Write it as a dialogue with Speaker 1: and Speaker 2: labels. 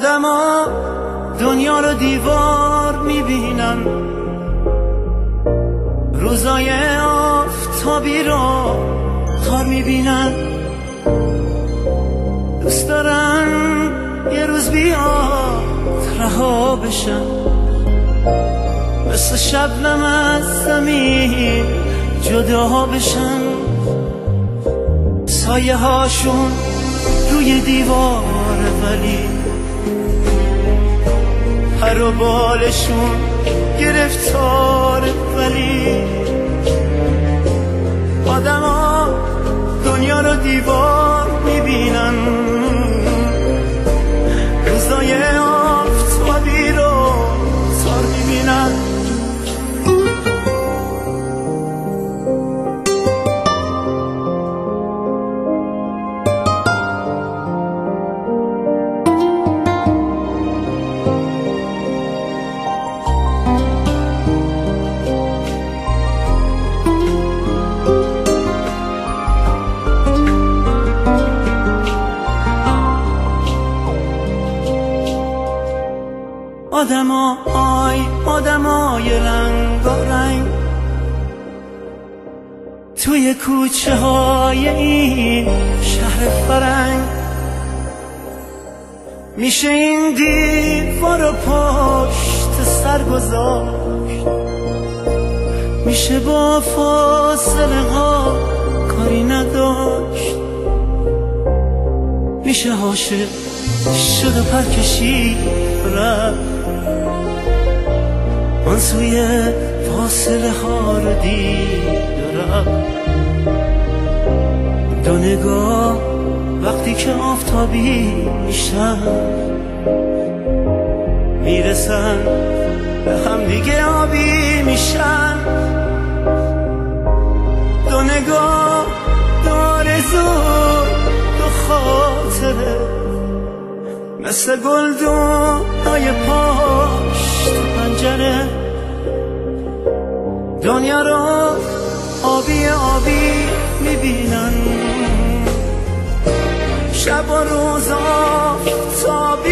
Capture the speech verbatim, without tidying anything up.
Speaker 1: آدما دنیا رو دیوار میبینن، روزای آفتابی رو تار میبینن، دوست دارن یه روز بیاد رها بشن، مثل شبنم از زمین جدا بشن، سایه هاشون روی دیوار ولی پر و بالشون گرفتار، ولی آدما دنیا رو دیوار میبینن، روزای آفتابی رو تار میبینن. آدما آی آدمای رنگارنگ توی کوچه های این شهر فرنگ، میشه این دیوار رو پشت سر گذاشت، میشه با فاصله ها کاری نداشت، میشه عاشق شد و پر کشید رفت، آن سوی فاصله ها رو دید و رفت. دو نگاه وقتی که آفتابی میشن، میرسن به هم دیگه آبی میشن، دو نگاه دو آرزو دو خاطره، مثل گلدونای پاش تو پنجره، دنیا رو آبی آبی میبینن، شب و روز آفتابی